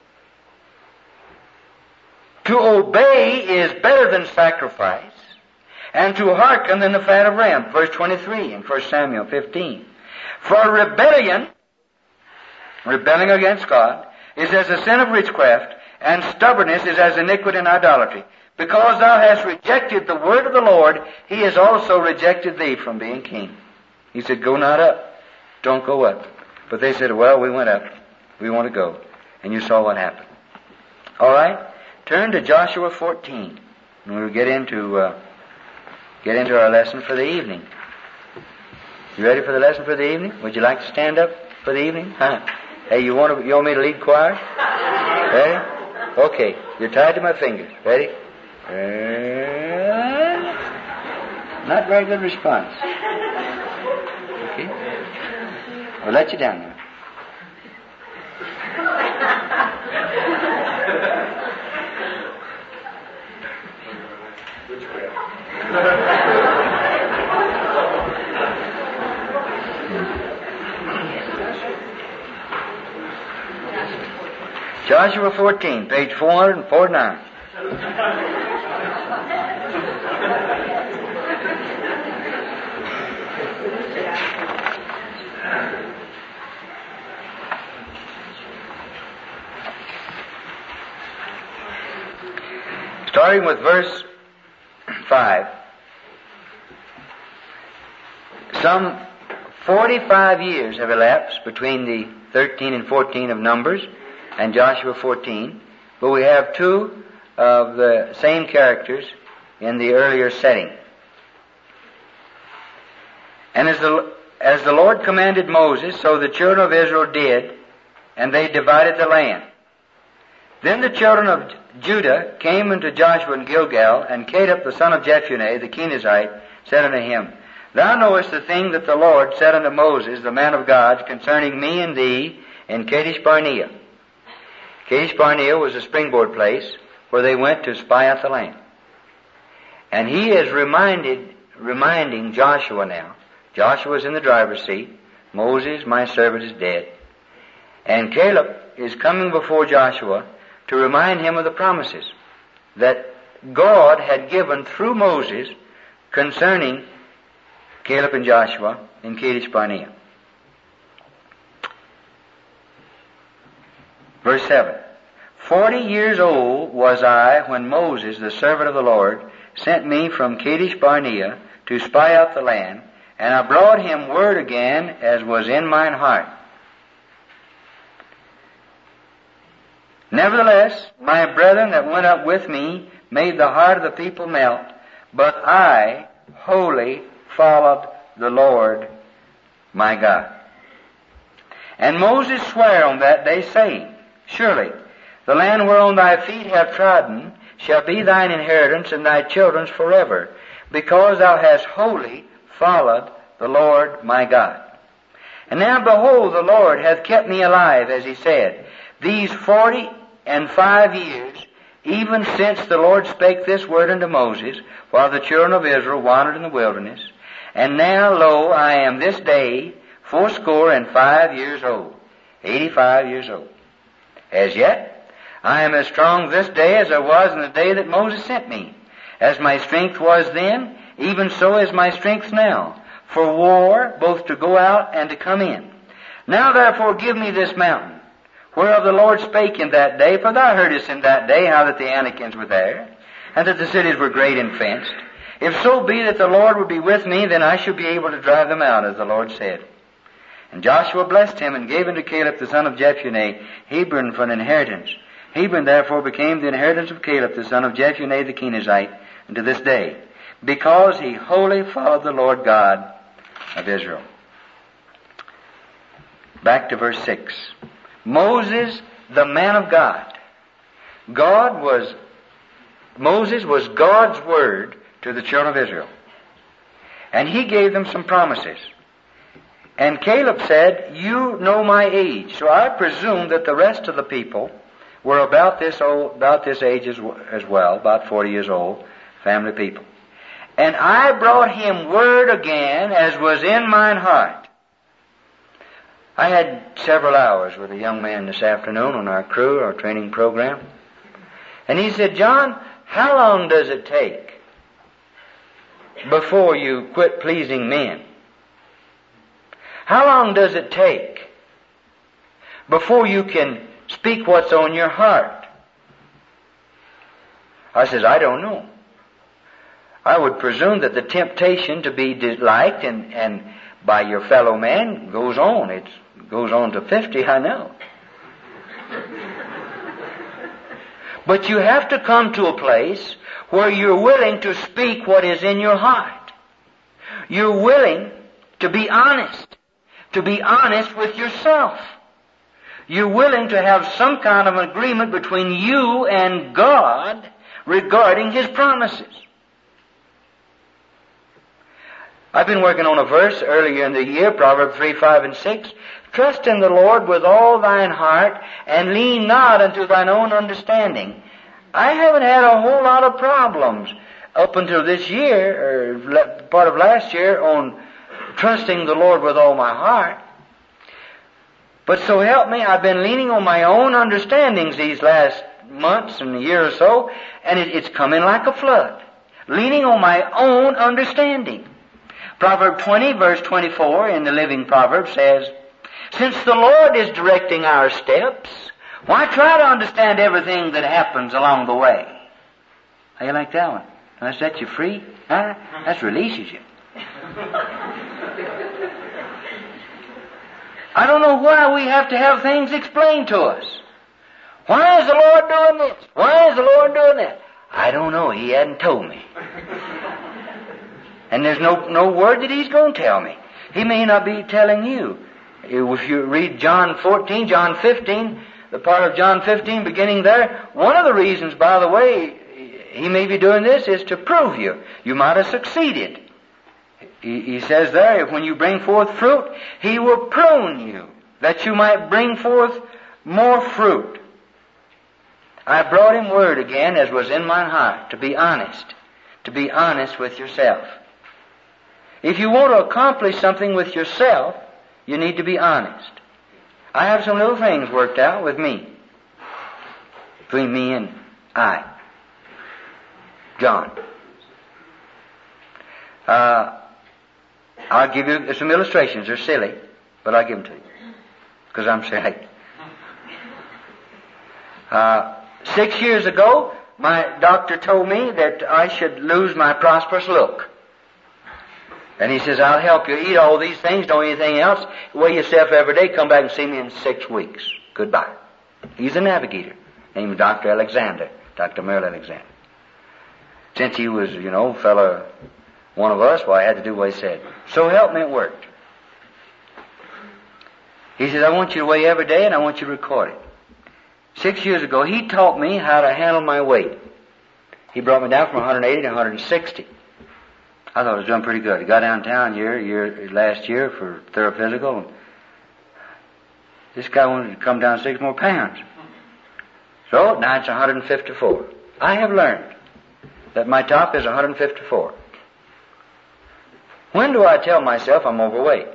To obey is better than sacrifice, and to hearken than the fat of ram. Verse twenty-three in First Samuel fifteen. For rebellion, rebelling against God, is as the sin of witchcraft, and stubbornness is as iniquity and idolatry. Because thou hast rejected the word of the Lord, he has also rejected thee from being king. He said, go not up. Don't go up. But they said, well, we went up. We want to go. And you saw what happened. All right? Turn to Joshua fourteen. And we'll get into, uh, get into our lesson for the evening. You ready for the lesson for the evening? Would you like to stand up for the evening? Huh? Hey, you want to, you want me to lead choir? Ready? Okay. You're tied to my fingers. Ready? Uh, not very good response. Okay. I'll let you down now. Joshua fourteen, page four forty-nine. Starting with verse five. Some forty-five years have elapsed between the thirteen and fourteen of Numbers and Joshua fourteen, but we have two of the same characters in the earlier setting. And as the, as the Lord commanded Moses, so the children of Israel did, and they divided the land. Then the children of Judah came unto Joshua in Gilgal, and Caleb the son of Jephunneh, the Kenizzite, said unto him, Thou knowest the thing that the Lord said unto Moses, the man of God, concerning me and thee in Kadesh Barnea. Kadesh Barnea was a springboard place where they went to spy out the land. And he is reminded, reminding Joshua now Joshua's in the driver's seat. Moses, my servant, is dead. And Caleb is coming before Joshua to remind him of the promises that God had given through Moses concerning Caleb and Joshua in Kadesh Barnea. Verse seven. Forty years old was I when Moses, the servant of the Lord, sent me from Kadesh Barnea to spy out the land, and I brought him word again as was in mine heart. Nevertheless, my brethren that went up with me made the heart of the people melt, but I wholly followed the Lord my God. And Moses sware on that day, saying, Surely the land whereon thy feet have trodden shall be thine inheritance and thy children's forever, because thou hast wholly followed the Lord my God. And now behold, the Lord hath kept me alive, as he said, these forty and five years, even since the Lord spake this word unto Moses, while the children of Israel wandered in the wilderness. And now, lo, I am this day fourscore and five years old, eighty-five years old. As yet, I am as strong this day as I was in the day that Moses sent me. As my strength was then, even so is my strength now, for war, both to go out and to come in. Now therefore give me this mountain, whereof the Lord spake in that day, for thou heardest in that day how that the Anakims were there, and that the cities were great and fenced. If so be that the Lord would be with me, then I shall be able to drive them out, as the Lord said. And Joshua blessed him, and gave unto Caleb the son of Jephunneh Hebron for an inheritance. Hebron therefore became the inheritance of Caleb the son of Jephunneh the Kenizzite unto this day, because he wholly followed the Lord God of Israel. Back to verse six. Moses, the man of God. God was, Moses was God's word to the children of Israel. And he gave them some promises. And Caleb said, you know my age. So I presume that the rest of the people were about this old, about this age as, as well, about forty years old, family people. And I brought him word again as was in mine heart. I had several hours with a young man this afternoon on our crew, our training program. And he said, John, how long does it take before you quit pleasing men? How long does it take before you can speak what's on your heart? I says, I don't know. I would presume that the temptation to be disliked and, and by your fellow man goes on. It goes on to fifty, I know. But you have to come to a place where you're willing to speak what is in your heart. You're willing to be honest, to be honest with yourself. You're willing to have some kind of an agreement between you and God regarding His promises. I've been working on a verse earlier in the year, Proverbs three, five, and six. Trust in the Lord with all thine heart, and lean not unto thine own understanding. I haven't had a whole lot of problems up until this year, or part of last year, on trusting the Lord with all my heart. But so help me, I've been leaning on my own understandings these last months and a year or so, and it, it's coming like a flood. Leaning on my own understanding. Proverb twenty, verse twenty-four in the Living Proverb says, since the Lord is directing our steps, why try to understand everything that happens along the way? How you like that one? Does that set you free? Huh? That releases you. I don't know why we have to have things explained to us. Why is the Lord doing this? Why is the Lord doing that? I don't know. He hadn't told me. And there's no, no word that He's going to tell me. He may not be telling you. If you read John fourteen, John fifteen, the part of John fifteen beginning there, one of the reasons, by the way, He may be doing this is to prove you. You might have succeeded. He, he says there, when you bring forth fruit, He will prune you, that you might bring forth more fruit. I brought him word again, as was in mine heart, to be honest, to be honest with yourself. If you want to accomplish something with yourself, you need to be honest. I have some little things worked out with me. Between me and I. John. Uh, I'll give you some illustrations. They're silly, but I'll give them to you. Because I'm silly. Uh, six years ago, my doctor told me that I should lose my prosperous look. And he says, I'll help you. Eat all these things, don't eat anything else. Weigh yourself every day. Come back and see me in six weeks. Goodbye. He's a navigator. Named Doctor Alexander. Doctor Merle Alexander. Since he was, you know, fella, one of us, well, I had to do what he said. So help me, it worked. He says, I want you to weigh every day and I want you to record it. Six years ago, he taught me how to handle my weight. He brought me down from one hundred eighty to one hundred sixty. I thought I was doing pretty good. He got downtown year, year, last year for thorough physical. And this guy wanted to come down six more pounds. So now it's one hundred fifty-four. I have learned that my top is one hundred fifty-four. When do I tell myself I'm overweight?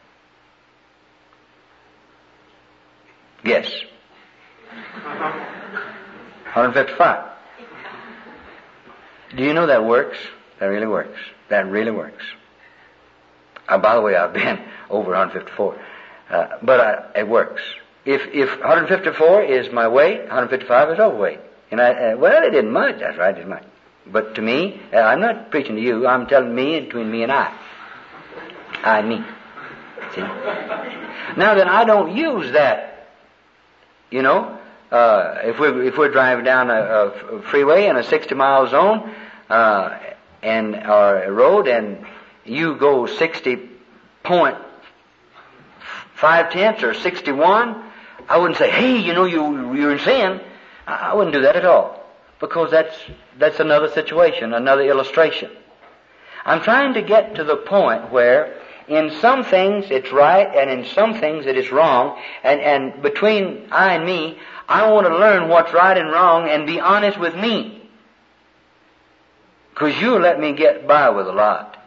Guess. one hundred fifty-five. Do you know that works? That really works. That really works. Uh, by the way, I've been over one hundred fifty-four. Uh, but I, it works. If if one hundred fifty-four is my weight, one hundred fifty-five is overweight. And I, uh, well, it didn't much. That's right, it didn't much. But to me, uh, I'm not preaching to you. I'm telling me between me and I. I me. See? Now then, I don't use that. You know, uh, if we're if we're driving down a, a freeway in a sixty mile zone, uh, and or a road, and you go sixty point five tenths or sixty-one, I wouldn't say, hey, you know, you you're in sin. I, I wouldn't do that at all, because that's that's another situation, another illustration. I'm trying to get to the point where in some things it's right and in some things it is wrong, and, and between I and me, I want to learn what's right and wrong and be honest with me. Because you'll let me get by with a lot.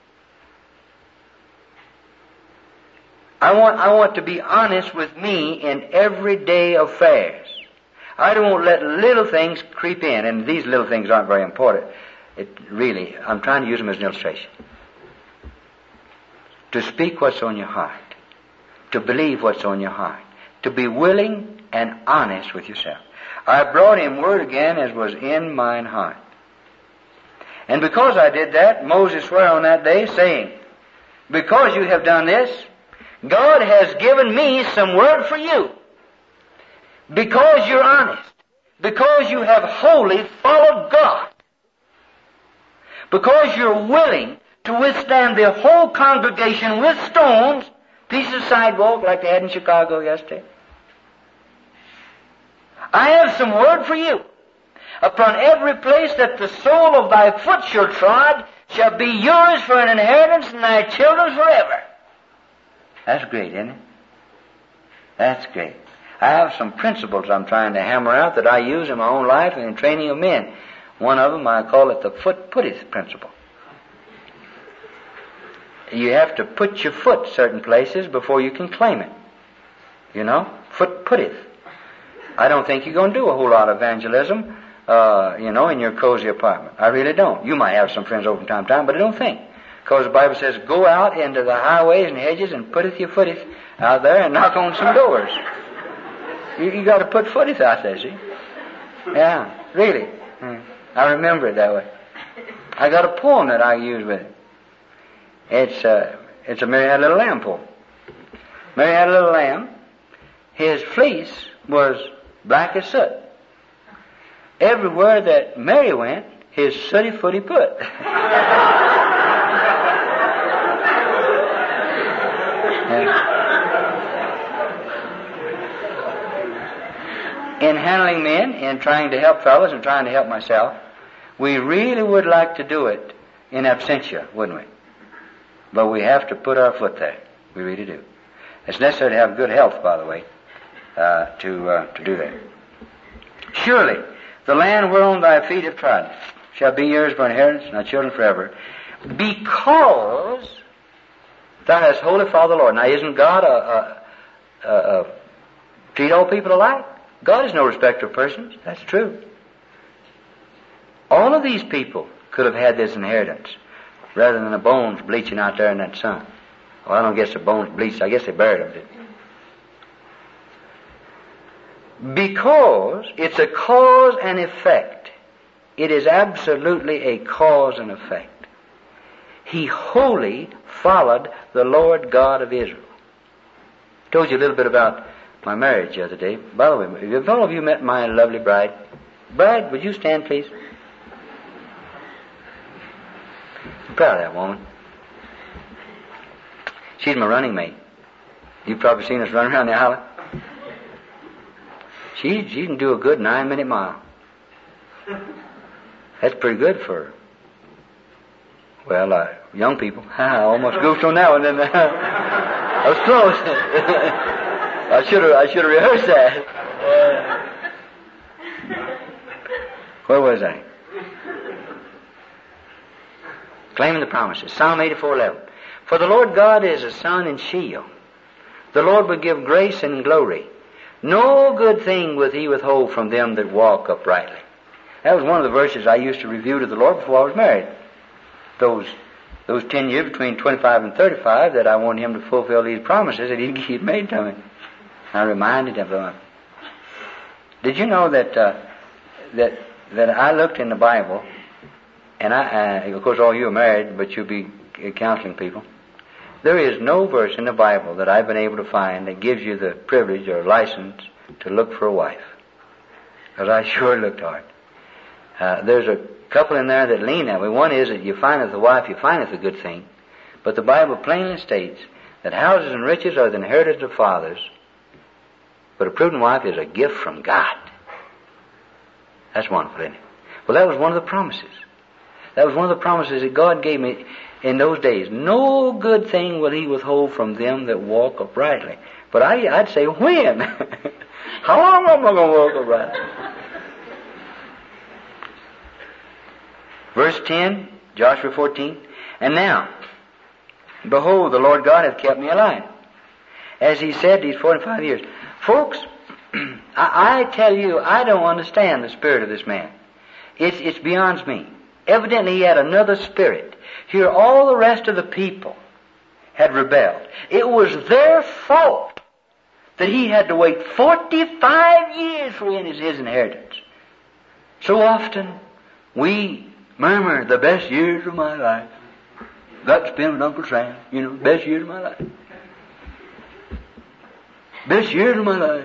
I want, I want to be honest with me in everyday affairs. I don't let little things creep in, and these little things aren't very important. It really, I'm trying to use them as an illustration. To speak what's on your heart. To believe what's on your heart. To be willing and honest with yourself. I brought him word again as was in mine heart. And because I did that, Moses swore on that day, saying, because you have done this, God has given me some word for you. Because you're honest. Because you have wholly followed God. Because you're willing to withstand the whole congregation with stones, pieces of sidewalk like they had in Chicago yesterday. I have some word for you. Upon every place that the sole of thy foot shall trod shall be yours for an inheritance and thy children's forever. That's great, isn't it? That's great. I have some principles I'm trying to hammer out that I use in my own life and in training of men. One of them, I call it the foot putteth principle. You have to put your foot certain places before you can claim it. You know? Foot putteth. I don't think you're going to do a whole lot of evangelism, uh, you know, in your cozy apartment. I really don't. You might have some friends over from time to time, but I don't think. Because the Bible says, go out into the highways and hedges and putteth your footeth out there and knock on some doors. You, you got to put footeth out there, see? Yeah, really. I remember it that way. I got a poem that I use with it. It's, uh, it's a Mary Had a Little Lamb poem. Mary had a little lamb. His fleece was black as soot. Everywhere that Mary went, his sooty foot he put. In handling men, in trying to help fellows and trying to help myself, we really would like to do it in absentia, wouldn't we? But we have to put our foot there. We really do. It's necessary to have good health, by the way, uh, to uh, to do that. Surely, the land whereon thy feet have trodden shall be yours for inheritance, and thy children forever. Because Thou hast wholly followed the Lord. Now, isn't God a, a, a, a treat all people alike? God is no respecter of persons. That's true. All of these people could have had this inheritance rather than the bones bleaching out there in that sun. Well, I don't guess the bones bleached. I guess they buried them, didn't they? Because it's a cause and effect. It is absolutely a cause and effect. He wholly followed the Lord God of Israel. I told you a little bit about my marriage the other day. By the way, have all of you met my lovely bride? Bride, would you stand, please? I'm proud of that woman. She's my running mate. You've probably seen us run around the island. She, she can do a good nine-minute mile. That's pretty good for her. Well, uh, young people. I almost goofed on that one, didn't I? I was close. I should have I should have rehearsed that. Where was I? Claiming the promises. Psalm eighty-four eleven. For the Lord God is a sun and shield. The Lord will give grace and glory. No good thing will He withhold from them that walk uprightly. That was one of the verses I used to review to the Lord before I was married. Those those ten years between twenty-five and thirty-five that I wanted Him to fulfill these promises that He He'd made to me. I reminded Him of them. Did you know that uh, that that I looked in the Bible, and I, uh, of course, all you are married, but you'll be counseling people. There is no verse in the Bible that I've been able to find that gives you the privilege or license to look for a wife. Because I sure looked hard. Uh, there's a couple in there that lean that way. One is that you findeth a wife, you findeth a good thing. But the Bible plainly states that houses and riches are the inheritance of fathers, but a prudent wife is a gift from God. That's wonderful, isn't it? Well, that was one of the promises. That was one of the promises that God gave me in those days. No good thing will He withhold from them that walk uprightly. But I, I'd say, when? How long am I going to walk uprightly? Verse ten, Joshua fourteen. And now, behold, the Lord God hath kept me alive, as He said these forty-five years. Folks, I, I tell you, I don't understand the spirit of this man. It's, it's beyond me. Evidently, he had another spirit. Here, all the rest of the people had rebelled. It was their fault that he had to wait forty-five years for his, his inheritance. So often, we murmur, the best years of my life. Got to spend with Uncle Sam, you know, best years of my life. Best years of my life.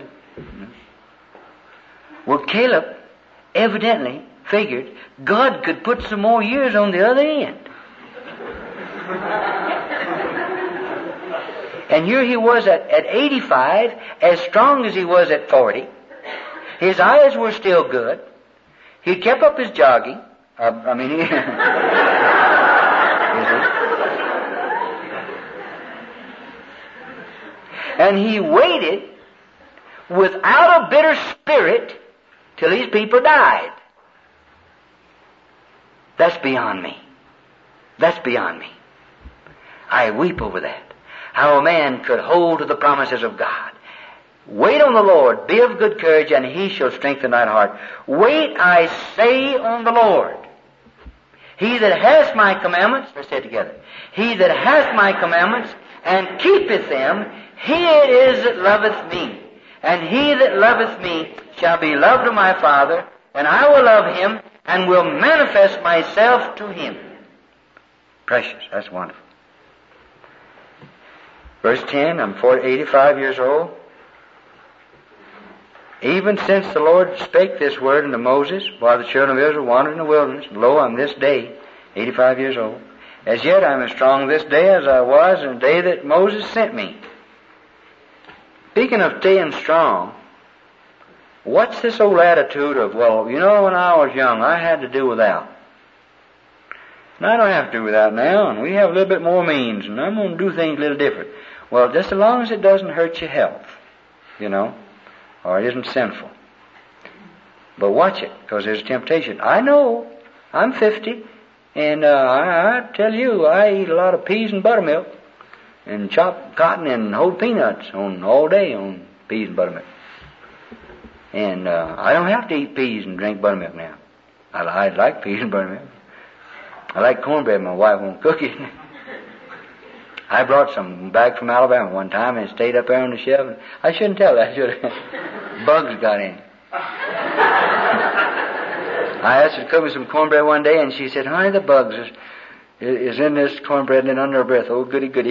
Well, Caleb evidently figured God could put some more years on the other end. And here he was at, at eighty-five, as strong as he was at forty. His eyes were still good. He kept up his jogging. Uh, I mean, he... and he waited without a bitter spirit till these people died. That's beyond me. That's beyond me. I weep over that. How a man could hold to the promises of God. Wait on the Lord, be of good courage, and He shall strengthen thine heart. Wait, I say, on the Lord. He that has my commandments, let's say it together. He that has my commandments and keepeth them, he it is that loveth me. And he that loveth me shall be loved of my Father, and I will love him, and will manifest myself to him. Precious, that's wonderful. Verse ten, I'm eighty-five years old. Even since the Lord spake this word unto Moses, while the children of Israel wandered in the wilderness, lo, I'm this day eighty-five years old. As yet I'm as strong this day as I was in the day that Moses sent me. Speaking of staying strong, what's this old attitude of, well, you know, when I was young, I had to do without. And I don't have to do without now, and we have a little bit more means, and I'm going to do things a little different. Well, just as long as it doesn't hurt your health, you know, or it isn't sinful. But watch it, because there's a temptation. I know, I'm fifty, and uh, I, I tell you, I eat a lot of peas and buttermilk. and chop cotton and hold peanuts on all day on peas and buttermilk. And uh, I don't have to eat peas and drink buttermilk now. I, I like peas and buttermilk. I like cornbread. My wife won't cook it. I brought some back from Alabama one time and it stayed up there on the shelf. And I shouldn't tell that, should I? Bugs got in. I asked her to cook me some cornbread one day, and she said, "Honey, the bugs is, is in this cornbread," and then under her breath, "Oh, goody, goody."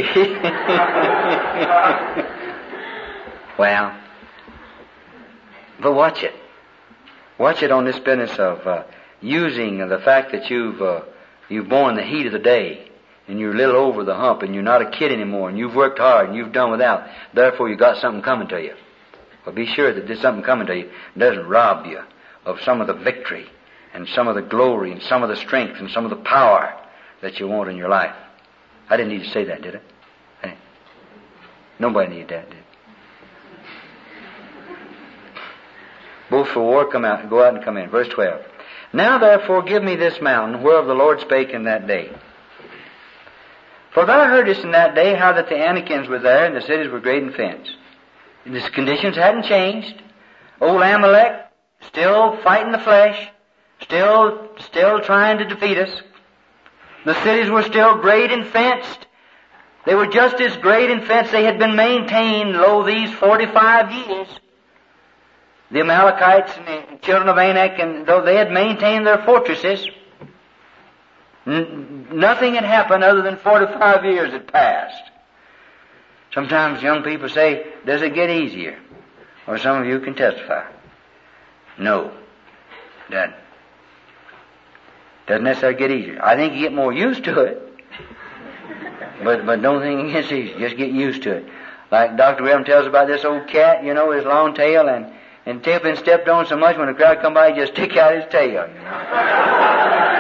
Well, but watch it. Watch it on this business of uh, using the fact that you've uh, you've borne the heat of the day. And you're a little over the hump, and you're not a kid anymore, and you've worked hard, and you've done without. Therefore, you've got something coming to you. Well, be sure that there's something coming to you doesn't rob you of some of the victory, and some of the glory, and some of the strength, and some of the power that you want in your life. I didn't need to say that, did I? Hey. Nobody needed that, did Both for war come out, go out and come in. Verse twelve. Now therefore give me this mountain, whereof the Lord spake in that day. For thou heardest in that day how that the Anakims were there, and the cities were great and fenced. The conditions hadn't changed. Old Amalek, still fighting the flesh, still, still trying to defeat us. The cities were still great and fenced. They were just as great and fenced. They had been maintained, lo, these forty-five years. The Amalekites and the children of Anak, and though they had maintained their fortresses, N- nothing had happened other than forty-five years had passed. Sometimes young people say, "Does it get easier?" Or some of you can testify. No. That doesn't necessarily get easier. I think you get more used to it. But but don't think it gets easier. Just get used to it. Like Doctor Graham tells about this old cat, you know, his long tail, and, and tail been stepped on so much when the crowd come by, he just stick out his tail, you know.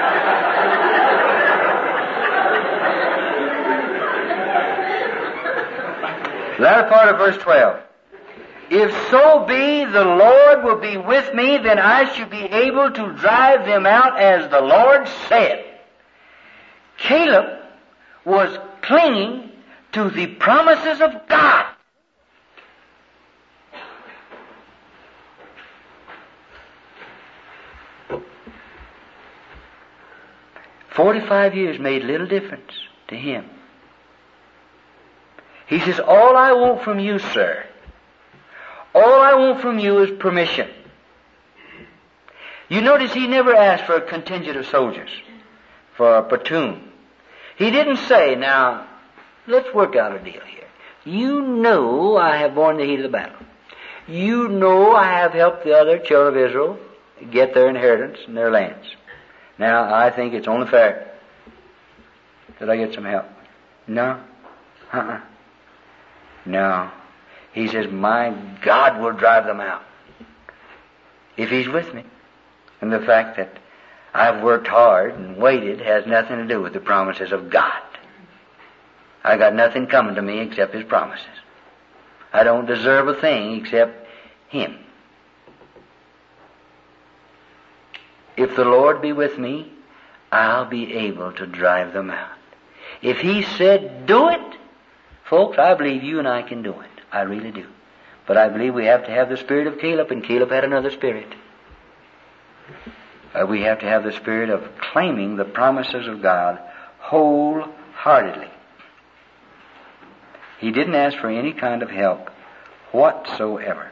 Latter part of verse twelve. If so be the Lord will be with me, then I shall be able to drive them out as the Lord said. Caleb was clinging to the promises of God. Forty-five years made little difference to him. He says, all I want from you, sir, all I want from you is permission. You notice he never asked for a contingent of soldiers, for a platoon. He didn't say, now, let's work out a deal here. You know I have borne the heat of the battle. You know I have helped the other children of Israel get their inheritance and their lands. Now, I think it's only fair that I get some help. No. Uh-uh. No. He says, my God will drive them out if He's with me. And the fact that I've worked hard and waited has nothing to do with the promises of God. I got nothing coming to me except His promises. I don't deserve a thing except Him. If the Lord be with me, I'll be able to drive them out. If He said, do it, folks, I believe you and I can do it. I really do. But I believe we have to have the spirit of Caleb, and Caleb had another spirit. Uh, we have to have the spirit of claiming the promises of God wholeheartedly. He didn't ask for any kind of help whatsoever.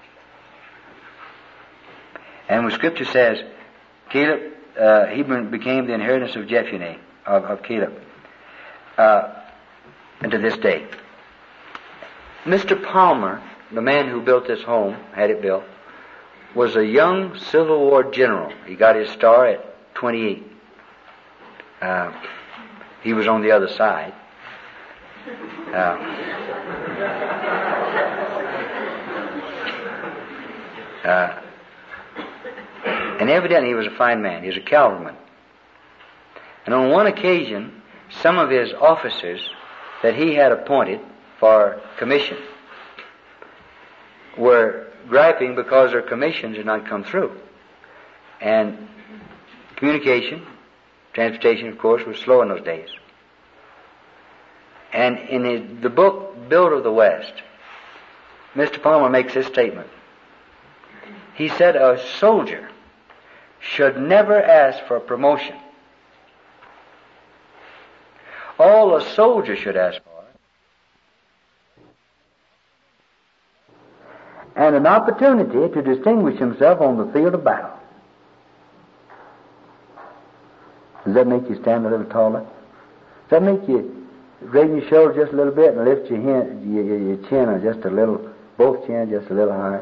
And when Scripture says, Caleb, uh, he became the inheritance of Jephunneh, of, of Caleb, uh, and to this day. Mister Palmer, the man who built this home, had it built, was a young Civil War general. He got his star at twenty-eight. Uh, he was on the other side. Uh, uh, and evidently he was a fine man. He was a cavalryman. And on one occasion, some of his officers that he had appointed for commission were griping because their commissions had not come through. And communication, transportation, of course, was slow in those days. And in his, the book, Builder of the West, Mister Palmer makes this statement. He said a soldier should never ask for promotion. All a soldier should ask for and an opportunity to distinguish himself on the field of battle. Does that make you stand a little taller? Does that make you raise your shoulders just a little bit and lift your, hin- your, your, your chin just a little, both chins just a little higher?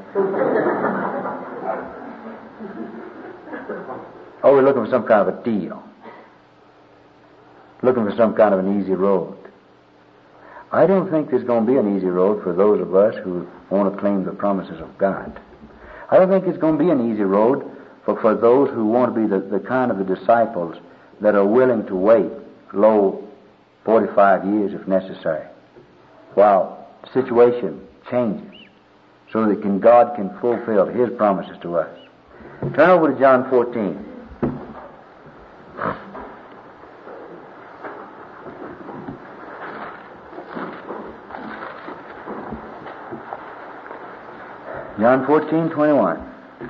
Oh, we're looking for some kind of a deal. Looking for some kind of an easy road. I don't think there's going to be an easy road for those of us who want to claim the promises of God. I don't think it's going to be an easy road for, for those who want to be the, the kind of the disciples that are willing to wait, lo, forty-five years if necessary, while the situation changes, so that can, God can fulfill His promises to us. Turn over to John fourteen. John fourteen, twenty-one.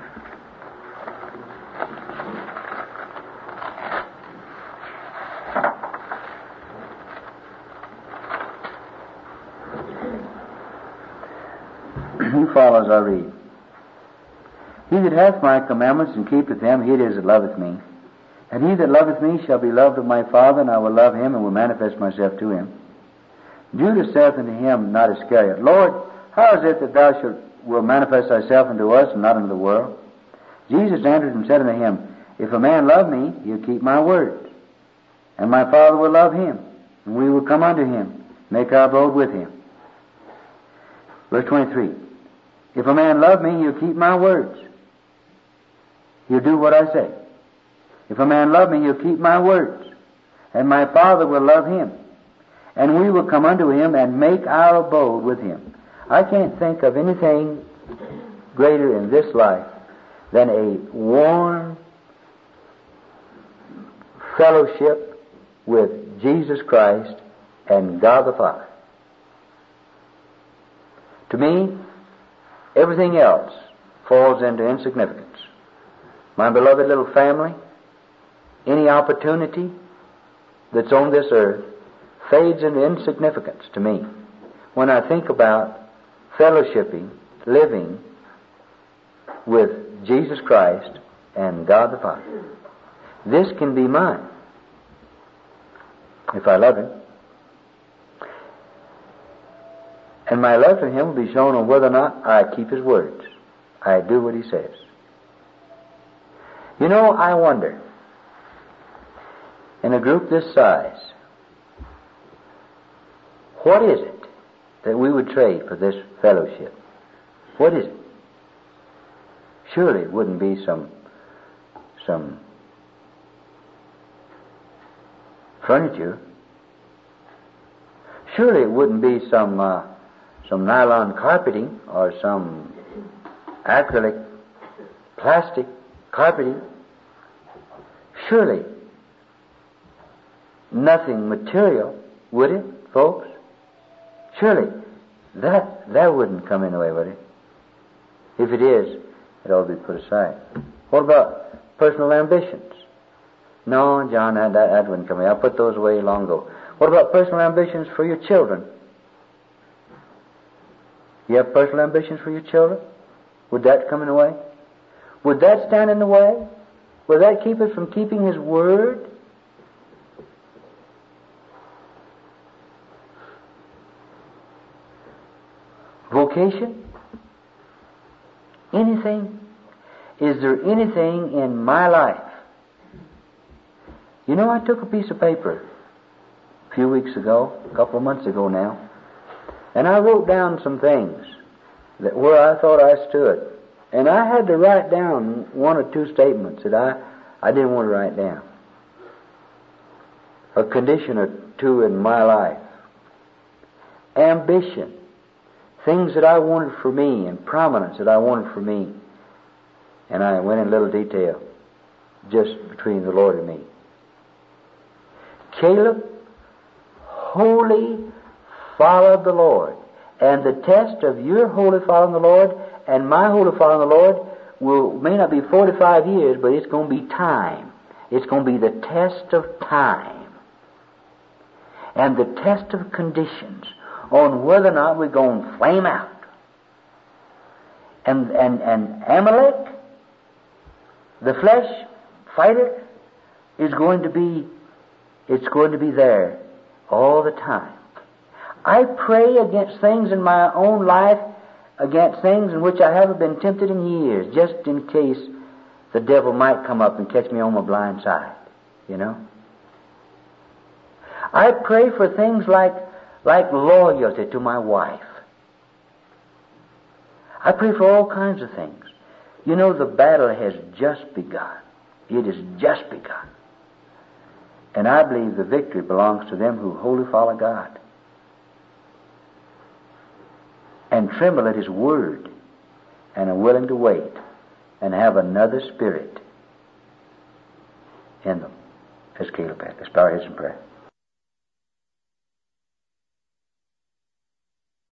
You follow as I read. He that hath my commandments and keepeth them, he it is that loveth me. And he that loveth me shall be loved of my Father, and I will love him, and will manifest myself to him. Judas saith unto him, not Iscariot, Lord, how is it that thou shalt will manifest thyself unto us, and not unto the world? Jesus answered and said unto him, If a man love me, he'll keep my words, and my Father will love him, and we will come unto him, make our abode with him. Verse twenty-three. If a man love me, he'll keep my words. He'll do what I say. If a man love me, he'll keep my words, and my Father will love him, and we will come unto him and make our abode with him. I can't think of anything greater in this life than a warm fellowship with Jesus Christ and God the Father. To me, everything else falls into insignificance. My beloved little family, any opportunity that's on this earth fades into insignificance to me when I think about fellowshipping, living with Jesus Christ and God the Father. This can be mine if I love Him. And my love for Him will be shown on whether or not I keep His words. I do what He says. You know, I wonder, in a group this size, what is it that we would trade for this fellowship? What is it? Surely it wouldn't be some some furniture. Surely it wouldn't be some uh, some nylon carpeting or some acrylic plastic carpeting. Surely nothing material, would it, folks? Surely that that wouldn't come in the way, would it? If it is, it ought to be put aside. What about personal ambitions? No, John, that, that, that wouldn't come in. I put those away long ago. What about personal ambitions for your children? You have personal ambitions for your children? Would that come in the way? Would that stand in the way? Would that keep us from keeping His Word? Vocation? Anything? Is there anything in my life? You know, I took a piece of paper a few weeks ago, a couple of months ago now, and I wrote down some things that where I thought I stood. And I had to write down one or two statements that I, I didn't want to write down. A condition or two in my life. Ambition. Things that I wanted for me and prominence that I wanted for me. And I went in little detail just between the Lord and me. Caleb, wholly followed the Lord. And the test of your wholly following the Lord and my wholly following the Lord will may not be forty-five years, but it's going to be time. It's going to be the test of time and the test of conditions on whether or not we're going to flame out. And, and, and Amalek, the flesh fighter, is going to be, it's going to be there all the time. I pray against things in my own life, against things in which I haven't been tempted in years, just in case the devil might come up and catch me on my blind side, you know. I pray for things like, like loyalty to my wife. I pray for all kinds of things. You know, the battle has just begun. It has just begun. And I believe the victory belongs to them who wholly follow God and tremble at His word and are willing to wait and have another spirit in them, as Caleb had. Let's bow our heads in prayer.